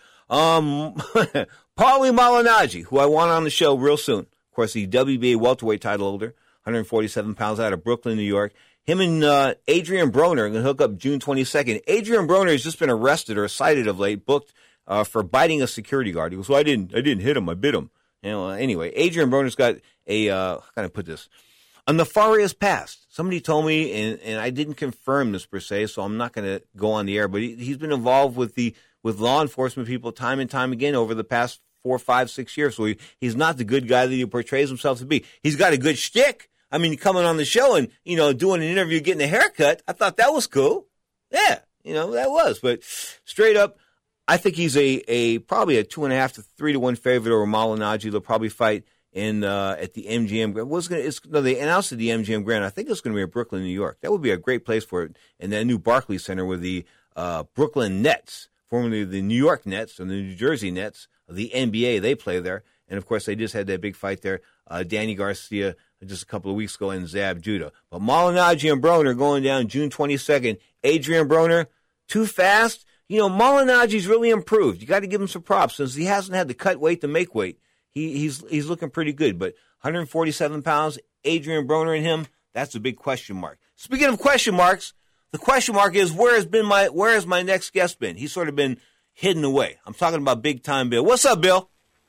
Speaker 3: Paulie Malignaggi, who I want on the show real soon. Of course, the WBA welterweight title holder, 147 pounds, out of Brooklyn, New York. Him and Adrian Broner are going to hook up June 22nd. Adrian Broner has just been arrested or cited of late, booked for biting a security guard. He goes, well, I didn't hit him. I bit him. You know, anyway, Adrian Broner's got a, how can I put this? A nefarious past. Somebody told me, and I didn't confirm this per se, so I'm not going to go on the air, but he's been involved with law enforcement people time and time again over the past 4, 5, 6 years. So he's not the good guy that he portrays himself to be. He's got a good shtick. I mean, coming on the show and, you know, doing an interview, getting a haircut, I thought that was cool. Yeah, you know, that was. But straight up, I think he's probably a 2.5 to 3 to 1 favorite over Malignaggi. They'll probably fight at the MGM. They announced at the MGM Grand. I think it's going to be in Brooklyn, New York. That would be a great place for it. And that new Barclays Center with the Brooklyn Nets, formerly the New York Nets and the New Jersey Nets of the NBA, they play there. And of course, they just had that big fight there. Danny Garcia just a couple of weeks ago and Zab Judah. But Malignaggi and Broner going down June 22nd. Adrian Broner, too fast. You know, Malignaggi's really improved. You got to give him some props since he hasn't had to cut weight to make weight. He's looking pretty good. But 147 pounds, Adrian Broner and him, that's a big question mark. Speaking of question marks, the question mark is where has my next guest been? He's sort of been hidden away. I'm talking about Big Time Bill. What's up, Bill?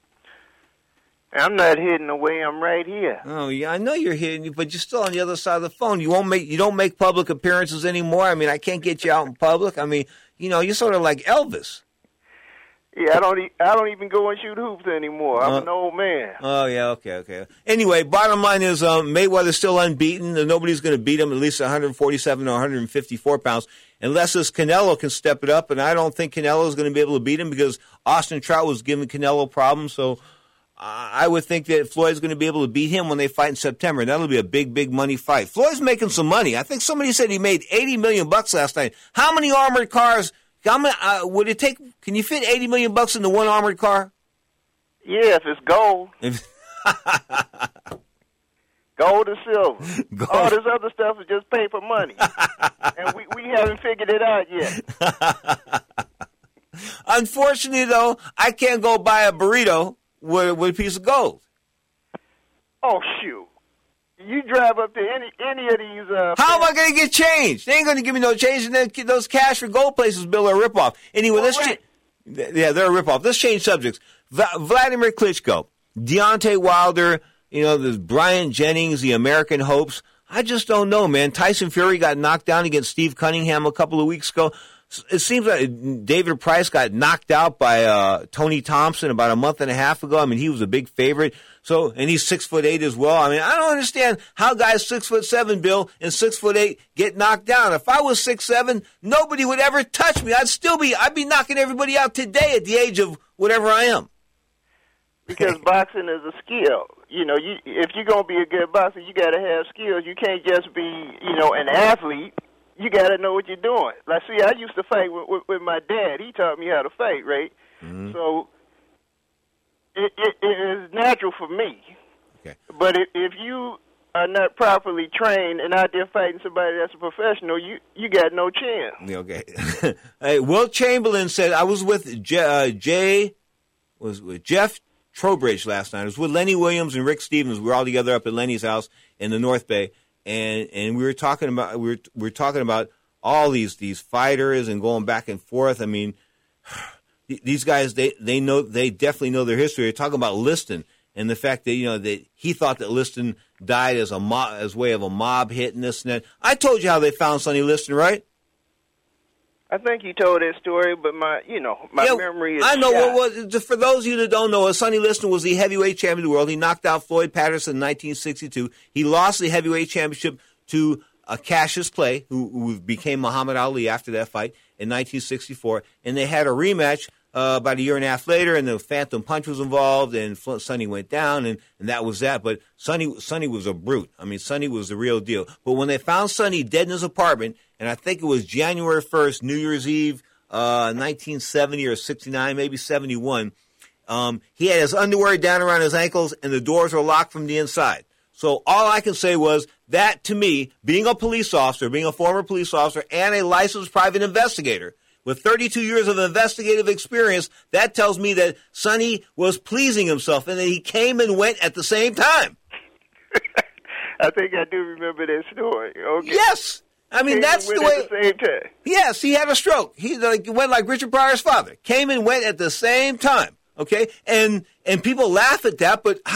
Speaker 2: I'm not hidden away. I'm right here.
Speaker 3: Oh yeah, I know you're hidden, but you're still on the other side of the phone. You don't make public appearances anymore. I mean, I can't get you out in public. I mean, you know, you're sort of like Elvis.
Speaker 2: Yeah, I don't even go and shoot hoops anymore. I'm an old man.
Speaker 3: Oh yeah, okay. Anyway, bottom line is Mayweather's still unbeaten, and nobody's going to beat him at least 147 or 154 pounds, unless this Canelo can step it up. And I don't think Canelo is going to be able to beat him because Austin Trout was giving Canelo problems. So I would think that Floyd's going to be able to beat him when they fight in September. And that'll be a big money fight. Floyd's making some money. I think somebody said he made $80 million last night. How many armored cars? Would it take? Can you fit $80 million into one armored car?
Speaker 2: Yeah, if it's gold. Gold or silver. Gold. All this other stuff is just paper money. And we haven't figured it out yet.
Speaker 3: Unfortunately, though, I can't go buy a burrito with a piece of gold.
Speaker 2: Oh, shoot. You drive up to any of these...
Speaker 3: How am I going to get change? They ain't going to give me no change. And then those cash for gold places, Bill, are a ripoff. Anyway, yeah, they're a ripoff. Let's change subjects. Vladimir Klitschko, Deontay Wilder, you know, the Brian Jennings, the American Hopes. I just don't know, man. Tyson Fury got knocked down against Steve Cunningham a couple of weeks ago. it seems like David Price got knocked out by Tony Thompson about a month and a half ago. I mean, he was a big favorite. So, and he's 6'8" as well. I mean, I don't understand how guys 6'7", Bill, and 6'8" get knocked down. If I was 6'7", nobody would ever touch me. I'd be knocking everybody out today at the age of whatever I am.
Speaker 2: Because boxing is a skill. You know, if you're going to be a good boxer, you got to have skills. You can't just be, an athlete. You got to know what you're doing. Like, see, I used to fight with my dad. He taught me how to fight, right? Mm-hmm. So it is natural for me.
Speaker 3: Okay.
Speaker 2: But if you are not properly trained and out there fighting somebody that's a professional, you got no chance.
Speaker 3: Okay. Hey, Wilt Chamberlain said, I was with Jeff Trowbridge last night. I was with Lenny Williams and Rick Stevens. We were all together up at Lenny's house in the North Bay, and we were talking about all these fighters and going back and forth. I mean, these guys they definitely know their history. They're talking about Liston and the fact that that he thought that Liston died as way of a mob hit and this and that. I told you how they found Sonny Liston, right?
Speaker 2: I think you told that story, but my memory is
Speaker 3: I know
Speaker 2: shot.
Speaker 3: what was. For those of you that don't know, Sonny Liston was the heavyweight champion of the world. He knocked out Floyd Patterson in 1962. He lost the heavyweight championship to Cassius Clay, who became Muhammad Ali after that fight in 1964. And they had a rematch about a year and a half later, and the Phantom Punch was involved, and Sonny went down, and that was that. But Sonny was a brute. I mean, Sonny was the real deal. But when they found Sonny dead in his apartment, and I think it was January 1st, New Year's Eve, 1970 or 69, maybe 71, he had his underwear down around his ankles, and the doors were locked from the inside. So all I can say was that, to me, being a police officer, being a former police officer, and a licensed private investigator, with 32 years of investigative experience, that tells me that Sonny was pleasing himself and that he came and went at the same time.
Speaker 2: I think I do remember that story. Okay.
Speaker 3: Yes. I mean, that's the way.
Speaker 2: At the same time.
Speaker 3: Yes, he had a stroke. He went like Richard Pryor's father. Came and went at the same time. Okay? And people laugh at that, but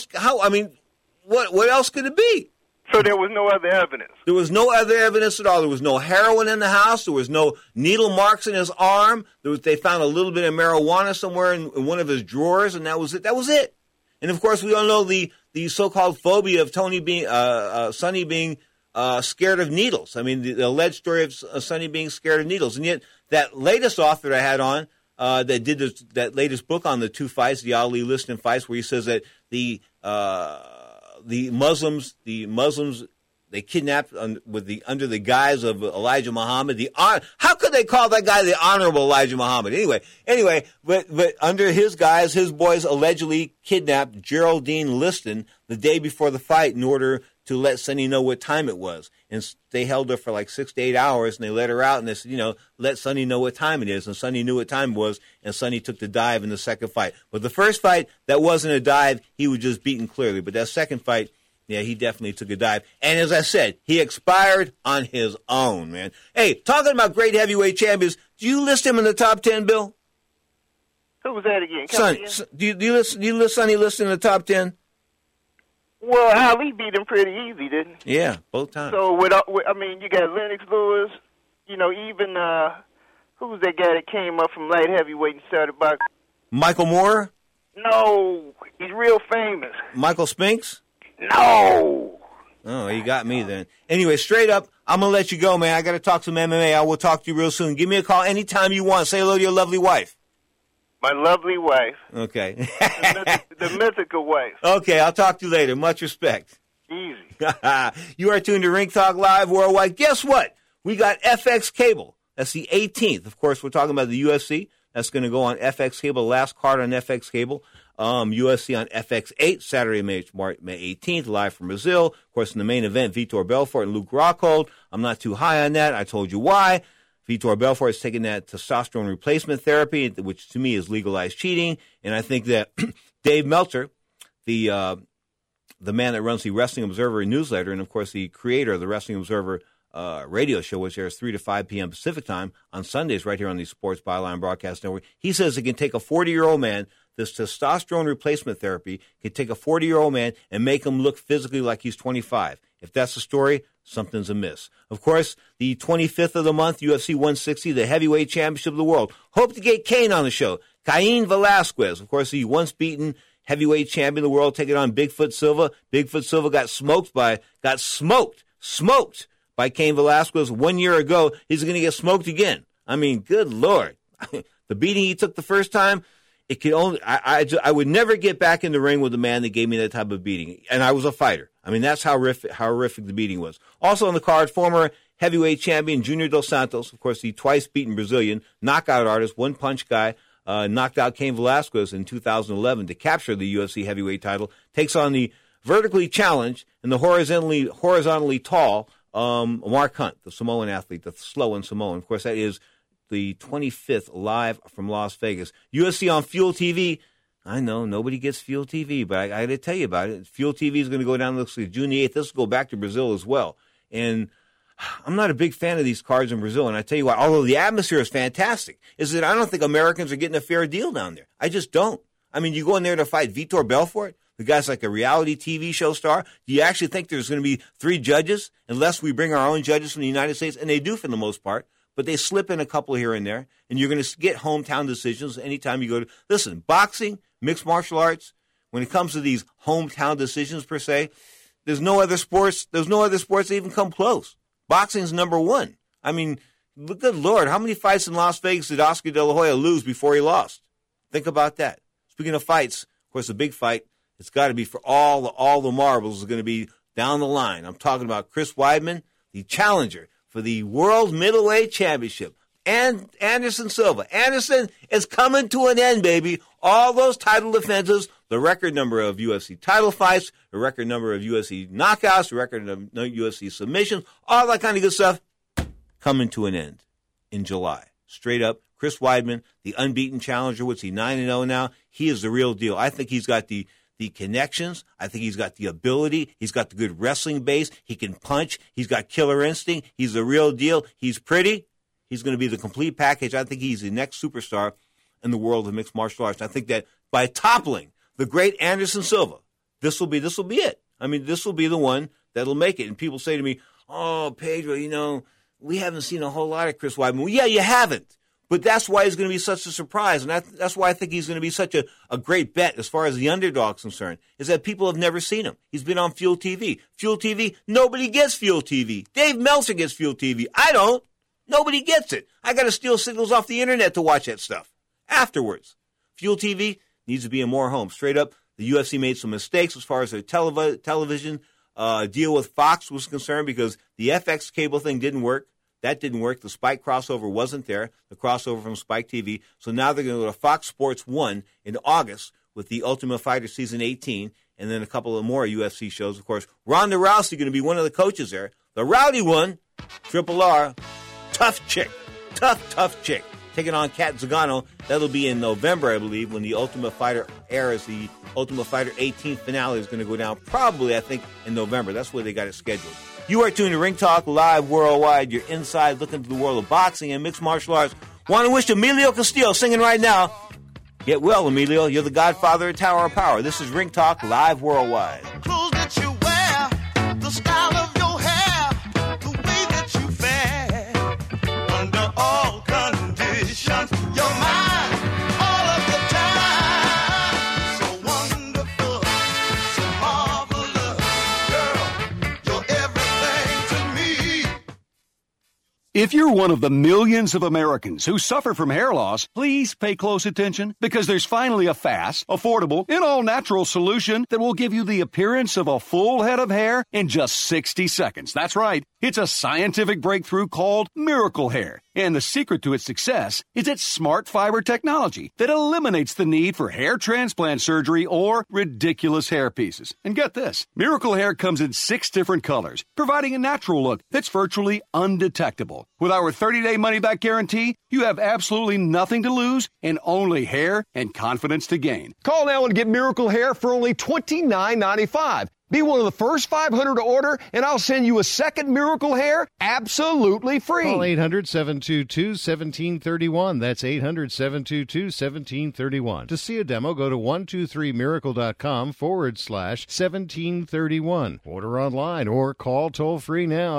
Speaker 3: what else could it be?
Speaker 2: So there was no other evidence?
Speaker 3: There was no other evidence at all. There was no heroin in the house. There was no needle marks in his arm. They found a little bit of marijuana somewhere in one of his drawers, and that was it. That was it. And, of course, we all know the so-called phobia of Sonny being scared of needles. I mean, the alleged story of Sonny being scared of needles. And yet that latest author that I had on that did that latest book on the two fights, the Ali Liston fights, where he says that the Muslims, they kidnapped under the guise of Elijah Muhammad. How could they call that guy the Honorable Elijah Muhammad? Anyway, but under his guise, his boys allegedly kidnapped Geraldine Liston the day before the fight in order to let Sonny know what time it was. And they held her for like 6 to 8 hours, and they let her out, and they said, let Sonny know what time it is. And Sonny knew what time it was, and Sonny took the dive in the second fight. But the first fight, that wasn't a dive. He was just beaten clearly. But that second fight, yeah, he definitely took a dive. And as I said, he expired on his own, man. Hey, talking about great heavyweight champions, do you list him in the top 10, Bill?
Speaker 2: Who was that again?
Speaker 3: Do you list Sonny Liston in the top 10?
Speaker 2: Well, Ali beat him pretty easy, didn't he?
Speaker 3: Yeah, both times.
Speaker 2: So, you got Lennox Lewis, even, who's that guy that came up from light heavyweight and started boxing?
Speaker 3: Michael Moore?
Speaker 2: No, he's real famous.
Speaker 3: Michael Spinks?
Speaker 2: No.
Speaker 3: Oh, you got me then. Anyway, straight up, I'm going to let you go, man. I got to talk some MMA. I will talk to you real soon. Give me a call anytime you want. Say hello to your lovely wife.
Speaker 2: My lovely wife.
Speaker 3: Okay.
Speaker 2: the mythical wife.
Speaker 3: Okay, I'll talk to you later. Much respect.
Speaker 2: Easy.
Speaker 3: You are tuned to Ring Talk Live Worldwide. Guess what? We got FX Cable. That's the 18th. Of course, we're talking about the UFC. That's going to go on FX Cable. Last card on FX Cable. UFC on FX8, Saturday, May 18th, live from Brazil. Of course, in the main event, Vitor Belfort and Luke Rockhold. I'm not too high on that. I told you why. Vitor Belfort is taking that testosterone replacement therapy, which to me is legalized cheating. And I think that Dave Meltzer, the man that runs the Wrestling Observer newsletter, and of course the creator of the Wrestling Observer radio show, which airs 3 to 5 p.m. Pacific time on Sundays right here on the Sports Byline Broadcast Network, he says it can take a 40-year-old man, this testosterone replacement therapy can take a 40-year-old man and make him look physically like he's 25. If that's the story, something's amiss. Of course, the 25th of the month, UFC 160, the heavyweight championship of the world. Hope to get Cain on the show. Cain Velasquez, of course, the once beaten heavyweight champion of the world, taking on Bigfoot Silva. Bigfoot Silva got smoked by Cain Velasquez 1 year ago. He's going to get smoked again. I mean, good Lord. The beating he took the first time, it could only, I would never get back in the ring with a man that gave me that type of beating. And I was a fighter. I mean, that's how horrific the beating was. Also on the card, former heavyweight champion Junior Dos Santos, of course, the twice-beaten Brazilian knockout artist, one-punch guy, knocked out Cain Velasquez in 2011 to capture the UFC heavyweight title, takes on the vertically challenged and the horizontally tall Mark Hunt, the Samoan athlete, the slow and Samoan. Of course, that is the 25th live from Las Vegas. UFC on Fuel TV. I know nobody gets Fuel TV, but I got to tell you about it. Fuel TV is going to go down, looks like June the 8th. This will go back to Brazil as well. And I'm not a big fan of these cards in Brazil. And I tell you what, although the atmosphere is fantastic, is that I don't think Americans are getting a fair deal down there. I just don't. I mean, you go in there to fight Vitor Belfort, the guy's like a reality TV show star. Do you actually think there's going to be 3 judges unless we bring our own judges from the United States? And they do for the most part. But they slip in a couple here and there, and you're going to get hometown decisions anytime you go to. Listen, boxing, mixed martial arts, when it comes to these hometown decisions per se, there's no other sports that even come close. Boxing's number one. I mean, good Lord, how many fights in Las Vegas did Oscar De La Hoya lose before he lost? Think about that. Speaking of fights, of course, the big fight, it's got to be for all the marbles is going to be down the line. I'm talking about Chris Weidman, the challenger for the World Middleweight Championship. And Anderson Silva. Anderson is coming to an end, baby. All those title defenses, the record number of UFC title fights, the record number of UFC knockouts, the record of UFC submissions, all that kind of good stuff, coming to an end in July. Straight up, Chris Weidman, the unbeaten challenger, what's he, 9-0 now? He is the real deal. I think he's got the connections. I think he's got the ability. He's got the good wrestling base. He can punch. He's got killer instinct. He's the real deal. He's pretty. He's going to be the complete package. I think he's the next superstar in the world of mixed martial arts. I think that by toppling the great Anderson Silva, this will be it. I mean, this will be the one that'll make it. And people say to me, "Oh, Pedro, we haven't seen a whole lot of Chris Weidman." Well, yeah, you haven't. But that's why he's going to be such a surprise, and that's why I think he's going to be such a great bet as far as the underdog's concerned, is that people have never seen him. He's been on Fuel TV. Fuel TV, nobody gets Fuel TV. Dave Meltzer gets Fuel TV. I don't. Nobody gets it. I got to steal signals off the internet to watch that stuff afterwards. Fuel TV needs to be in more homes. Straight up, the UFC made some mistakes as far as their television deal with Fox was concerned because the FX cable thing didn't work. That didn't work. The Spike crossover wasn't there, the crossover from Spike TV. So now they're going to go to Fox Sports 1 in August with the Ultimate Fighter Season 18 and then a couple of more UFC shows. Of course, Ronda Rousey going to be one of the coaches there. The rowdy one, Triple R, tough chick, taking on Kat Zingano. That'll be in November, I believe, when the Ultimate Fighter airs. The Ultimate Fighter 18th finale is going to go down probably, I think, in November. That's where they got it scheduled. You are tuned to Ring Talk Live Worldwide. You're inside looking into the world of boxing and mixed martial arts. Want to wish Emilio Castillo singing right now. Get well, Emilio. You're the godfather of Tower of Power. This is Ring Talk Live Worldwide.
Speaker 12: Clothes that you wear, the style of your hair, the way that you fare, under all conditions, you're mine all of the time. So wonderful, so marvelous, girl, you're everything to me.
Speaker 4: If you're one of the millions of Americans who suffer from hair loss, please pay close attention because there's finally a fast, affordable, and all-natural solution that will give you the appearance of a full head of hair in just 60 seconds. That's right. It's a scientific breakthrough called Miracle Hair. And the secret to its success is its smart fiber technology that eliminates the need for hair transplant surgery or ridiculous hair pieces. And get this, Miracle Hair comes in 6 different colors, providing a natural look that's virtually undetectable. With our 30-day money-back guarantee, you have absolutely nothing to lose and only hair and confidence to gain.
Speaker 5: Call now and get Miracle Hair for only $29.95. Be one of the first 500 to order, and I'll send you a second Miracle Hair absolutely free.
Speaker 16: Call 800-722-1731. That's 800-722-1731. To see a demo, go to 123miracle.com/1731. Order online or call toll-free now,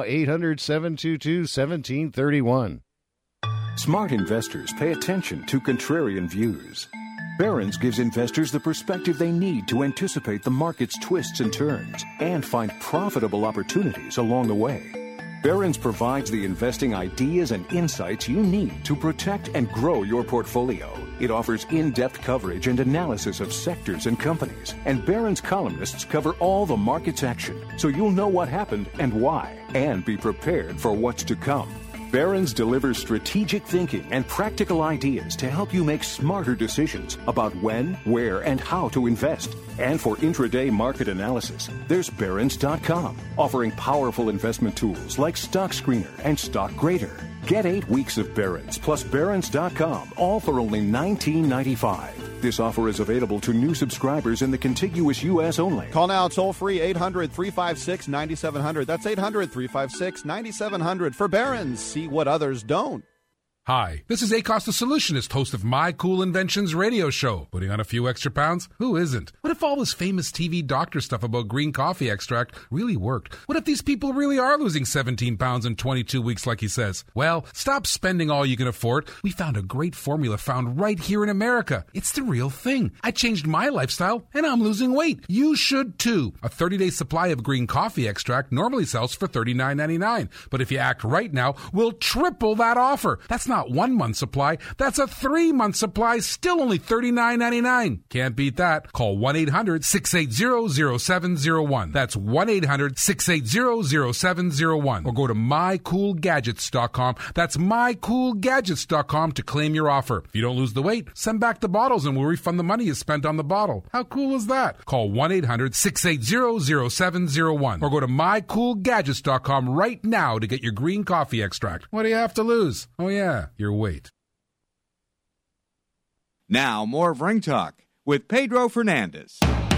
Speaker 16: 800-722-1731.
Speaker 6: Smart investors pay attention to contrarian views. Barron's gives investors the perspective they need to anticipate the market's twists and turns and find profitable opportunities along the way. Barron's provides the investing ideas and insights you need to protect and grow your portfolio. It offers in-depth coverage and analysis of sectors and companies, and Barron's columnists cover all the market's action, so you'll know what happened and why, and be prepared for what's to come. Barron's delivers strategic thinking and practical ideas to help you make smarter decisions about when, where, and how to invest. And for intraday market analysis, there's Barron's.com, offering powerful investment tools like Stock Screener and Stock Grader. Get 8 weeks of Barron's plus Barron's.com, all for only $19.95. This offer is available to new subscribers in the contiguous U.S. only.
Speaker 23: Call now toll-free 800-356-9700. That's 800-356-9700 for Barron's. See what others don't.
Speaker 24: Hi, this is Akos the Solutionist, host of My Cool Inventions radio show. Putting on a few extra pounds? Who isn't? What if all this famous TV doctor stuff about green coffee extract really worked? What if these people really are losing 17 pounds in 22 weeks like he says? Well, stop spending all you can afford. We found a great formula found right here in America. It's the real thing. I changed my lifestyle and I'm losing weight. You should too. A 30-day supply of green coffee extract normally sells for $39.99. But if you act right now, we'll triple that offer. That's not 1 month supply, that's a 3-month supply, still only $39.99. Can't beat that. Call 1-800-680-0701. That's 1-800-680-0701. Or go to mycoolgadgets.com. That's mycoolgadgets.com to claim your offer. If you don't lose the weight, send back the bottles and we'll refund the money you spent on the bottle. How cool is that? Call 1-800-680-0701. Or go to mycoolgadgets.com right now to get your green coffee extract. What do you have to lose? Oh yeah, your weight.
Speaker 1: Now, more of Ring Talk with Pedro Fernandez.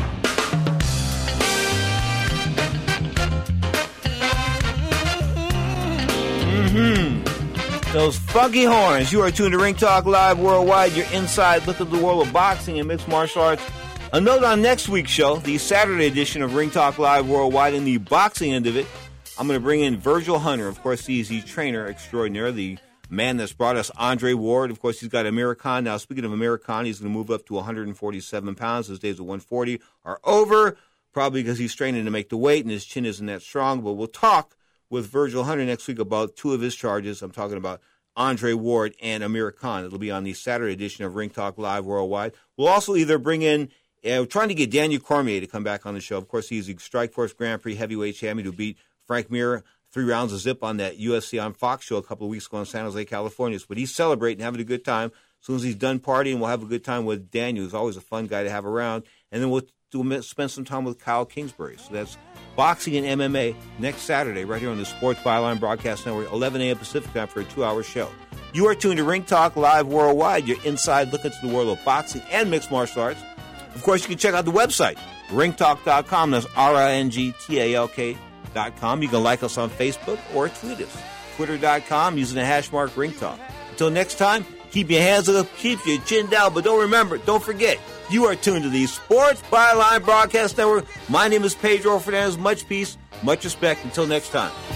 Speaker 3: Those funky horns. You are tuned to Ring Talk Live Worldwide, your inside look at the world of boxing and mixed martial arts. A note on next week's show, the Saturday edition of Ring Talk Live Worldwide, in the boxing end of it, I'm going to bring in Virgil Hunter. Of course, he's the trainer extraordinaire, the man that's brought us Andre Ward. Of course, he's got Amir Khan. Now, speaking of Amir Khan, he's going to move up to 147 pounds. His days of 140 are over, probably because he's training to make the weight and his chin isn't that strong. But we'll talk with Virgil Hunter next week about 2 of his charges. I'm talking about Andre Ward and Amir Khan. It'll be on the Saturday edition of Ring Talk Live Worldwide. We'll also either bring in, we're trying to get Daniel Cormier to come back on the show. Of course, he's the Strikeforce Grand Prix heavyweight champion who beat Frank Mir 3 rounds of zip on that UFC on Fox show a couple of weeks ago in San Jose, California. But he's celebrating, having a good time. As soon as he's done partying, we'll have a good time with Daniel, who's always a fun guy to have around. And then we'll spend some time with Kyle Kingsbury. So that's boxing and MMA next Saturday right here on the Sports Byline Broadcast Network, 11 a.m. Pacific time for a 2-hour show. You are tuned to Ring Talk Live Worldwide, your inside look into the world of boxing and mixed martial arts. Of course, you can check out the website, ringtalk.com. That's RINGTALK.com. You can like us on Facebook or tweet us, twitter.com, using the hashmark ringtalk. Until next time, keep your hands up, keep your chin down, but don't forget, you are tuned to the Sports Byline Broadcast Network. My name is Pedro Fernandez. Much peace, much respect. Until next time.